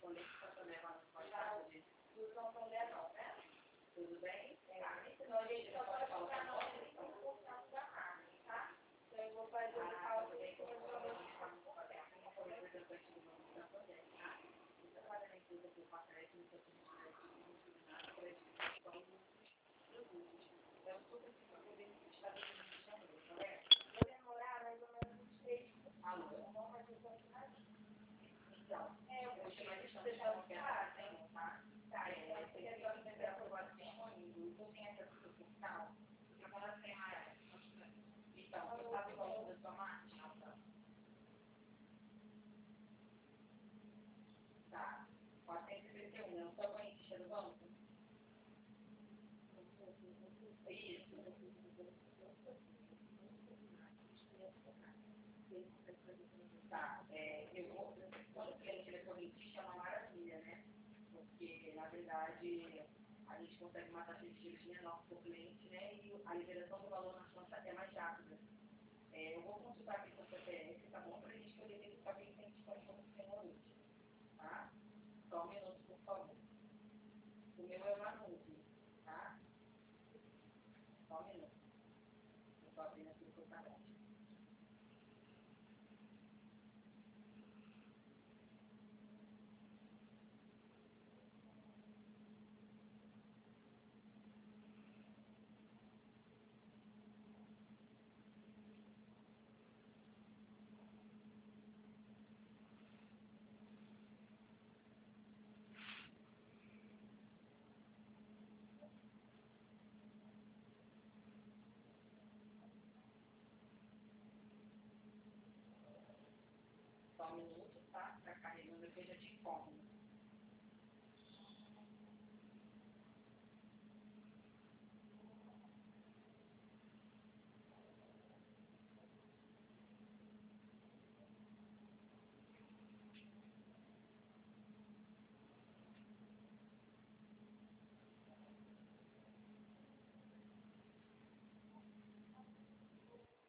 Tudo bem? Então a gente só pode colocar 95% da carne, tá? Então eu vou fazer o cálculo em cima do valor de carne. Vou demorar mais ou menos uns 3 minutos. Vamos fazer o quantidade? Então, eu vou chamar de deixar o que fazem, tá? Tá, então você quer só temperatura disponível. Você tem essa superficial? Porque quando ela tem mais. Então, você sabe o valor da sua máquina? Tá. 431, é o seu banhista do banco? Isso. Tá. Eu vou. Quando o cliente ele é correntista, é uma maravilha, né? Porque, na verdade, a gente consegue uma taxa de juros menor para o cliente, né? E a liberação do valor na conta é mais rápida. Eu vou consultar aqui com o CPF, tá bom? Para a gente poder verificar o que tem disponível no sistema hoje, tá? Só um minuto, por favor. O meu é uma nuvem, tá? Só um minuto. Eu estou abrindo aqui o seu cadastro. Só um minuto, tá? Está carregando aqui, eu já te informo.